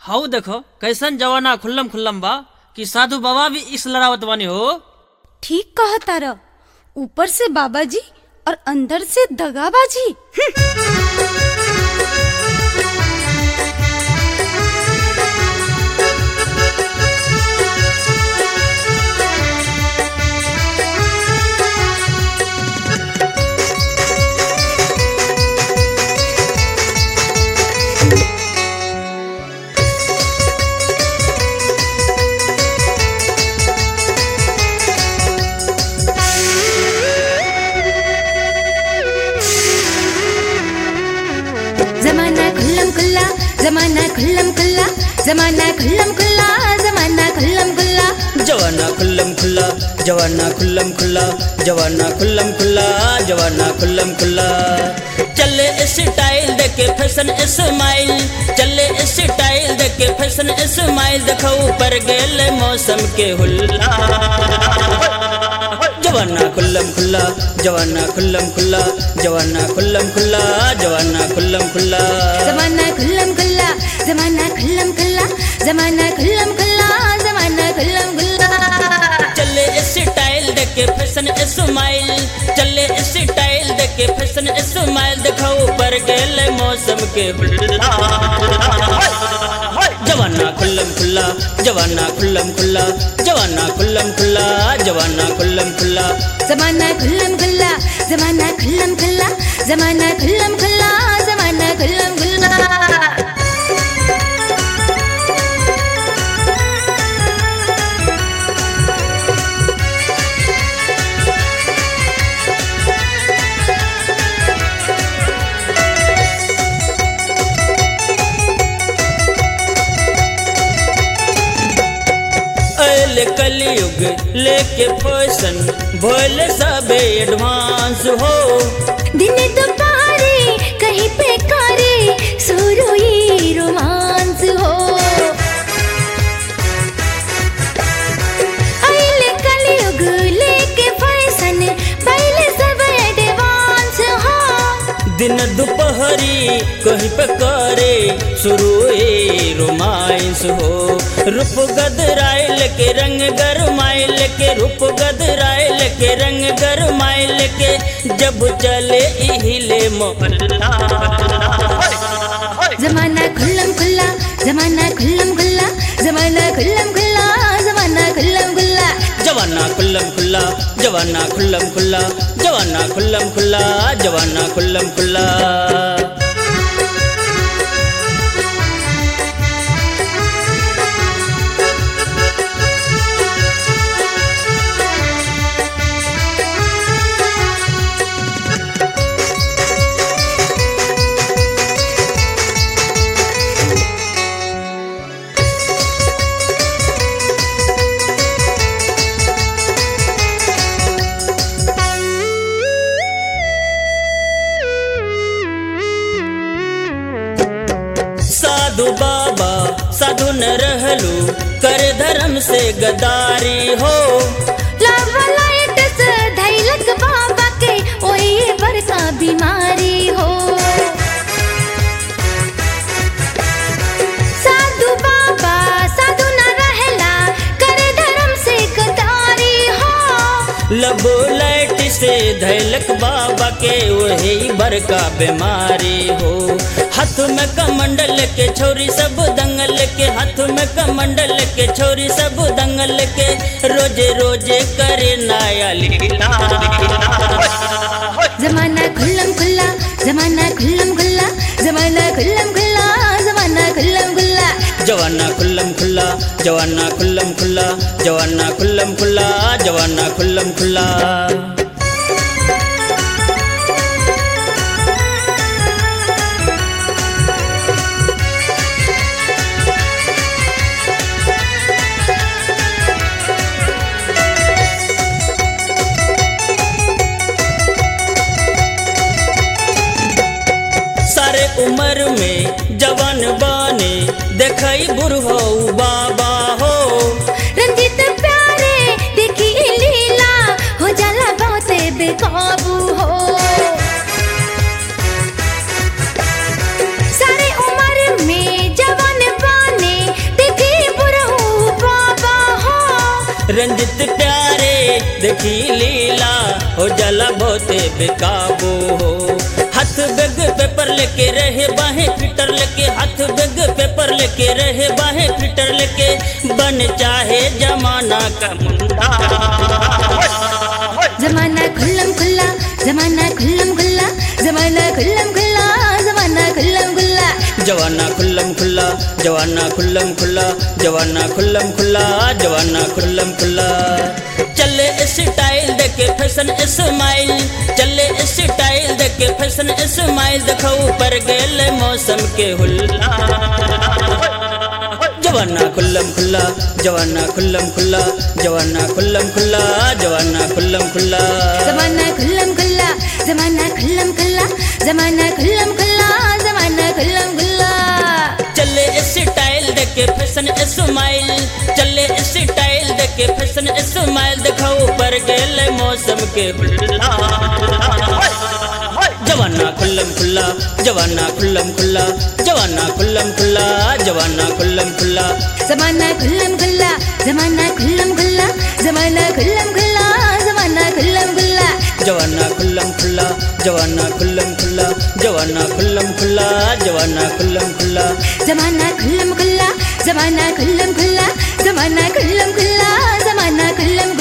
हाउ देखो कैसन जवाना खुल्लम खुल्लम बा कि साधु बाबा भी इस लड़ावत बानी हो। ठीक कहा तारा, ऊपर से बाबा जी और अंदर से दगाबाजी। जमाना खुल्लम खुल्ला, जमाना खुल्लम खुल्ला, जमाना खुल्लम खुल्ला, जमाना खुल्लम खुल्ला, जवाना खुल्लम खुल्ला, जवाना खुल्लम खुल्ला, जवाना खुल्लम खुल्ला, जवाना खुल्लम खुल्ला। चले स्टाइल देखे फैशन स्माइल, चले स्टाइल देखे फैशन स्माइल, देखो ऊपर गेले मौसम के हुल्ला। जवाना खुल्लम खुल्ला, जवाना खुल्लम खुल्ला, जवाना खुल्लम खुल्ला, जवाना खुल्लम खुल्ला। जमाना खुल्लम खुल्ला, जमाना खुल्लम खुल्ला, जमाना खुल्लम खुल्ला, जमाना खुल्लम खुल्ला। चले स्टाइल देखे फैशन स्माइल, चले स्टाइल देखे फैशन स्माइल, देखो ऊपर गेले मौसम के हुल्ला। जवाना खुल्लम खुल्ला, जवाना खुल्लम खुल्ला, जवाना खुल्लम खुल्ला, जवाना खुल्लम खुल्ला। जमाना खुल्लम खुल्ला, जमाना खुल्लम खुल्ला, जमाना खुल्लम खुल्ला, जमाना खुल्लम खुल्ला। कलयुग लेके फैशन भोले सबे एडवांस हो। दिन दोपहरे कहीं पे करे शुरू ही रोमांस हो। अइले कलयुग लेके फैशन पहले सब एडवांस हो। दिन दोपहरी कहीं पे करे शुरू ही रोमांस हो। रूप गदराइल के रंग गरमाइल के, रूप गदराइल के रंग गरमाइल के, जब चले हिले मोहल्ला। जमाना खुल्लम खुल्ला, जमाना खुल्लम खुल्ला, जमाना खुल्लम खुल्ला, जमाना खुल्लम खुल्ला। जवाना खुल्लम खुल्ला, जवाना खुल्लम खुल्ला, जवाना खुल्लम खुल्ला, जवाना खुल्लम खुल्ला। साधु बाबा साधु न रहलू, कर धर्म से गदारी हो। लाइट से धैलक बाबा के ओए बरका बीमारी हो। साधु बाबा साधु न रहला, कर धर्म से गदारी हो। लबो लाइट से धैलक बाबा के वही बरका बीमारी हो। हाथ में कमंडल के छोरी सब दंगल के, हाथ में कमंडल के छोरी सब दंगल के, रोजे रोजे करे नया लीला। जमाना खुल्लम खुल्ला, जमाना खुल्लम खुल्ला, जमाना खुल्लम खुल्ला, जमाना खुल्लम खुल्ला। जवाना खुल्लम खुल्ला, जवाना खुल्लम खुल्ला, जवाना खुल्लम खुल्ला, जवाना खुल्लम खुल्ला। सारे उम्र में जवान बाने देखई बुढ़ो बाबा हो। रंजित प्यारे देखी लीला हो जाला बहुत बेकाबू हो। सारे उम्र में जवान बाने रंजित प्यारे देखी लीला हो जाला बहुते बेकाबू हो। हाथ बैग पेपर लेके रहे बाहें फिटर लेके, हाथ बैग पेपर लेके रहे बाहें फिटर लेके, बन चाहे जमाना का मुंडा। जमाना खुल्लम खुल्ला, जमाना खुल्लम खुल्ला, जमाना खुल्लम खुल्ला, जमाना खुल्लम खुल्ला। जवाना खुल्लम खुल्ला, जवाना खुल्लम खुल्ला, जवाना खुल्लम खुल्ला, जवाना खुल्लम खुल्ला। चले स्टाइल देखे फैशन स्माइल, चले स्टाइल देखे फैशन स्माइल, देखो ऊपर गेल मौसम के हुल्ला। जवाना खुल्लम खुल्ला, जवाना खुल्लम खुल्ला, जवाना खुल्लम खुल्ला, जवाना खुल्लम खुल्ला। जमाना खुल्लम खुल्ला, जमाना खुल्लम खुल्ला, जमाना खुल्लम खुल्ला, जमाना खुल्लम खुल्ला। चले स्टाइल देखे फैशन स्माइल, चले स्टाइल देखे फैशन स्माइल, देखो ऊपर गेल मौसम के हुल्ला। जवाना खुल्लम खुल्ला, जवाना खुल्लम खुल्ला, जवाना खुल्लम खुल्ला, जवाना खुल्लम खुल्ला। जमाना खुल्लम खुल्ला, जमाना खुल्लम खुल्ला, जमाना खुल्लम खुल्ला, जमाना खुल्लम खुल्ला। जवाना खुल्लम खुल्ला, जवाना खुल्लम खुल्ला, जवाना खुल्लम खुल्ला, जवाना खुल्लम खुल्ला। जमाना खुल्लम खुल्ला, जमाना खुल्लम खुल्ला, जमाना खुल्लम खुल्ला, जमाना खुल्लम खुल्ला।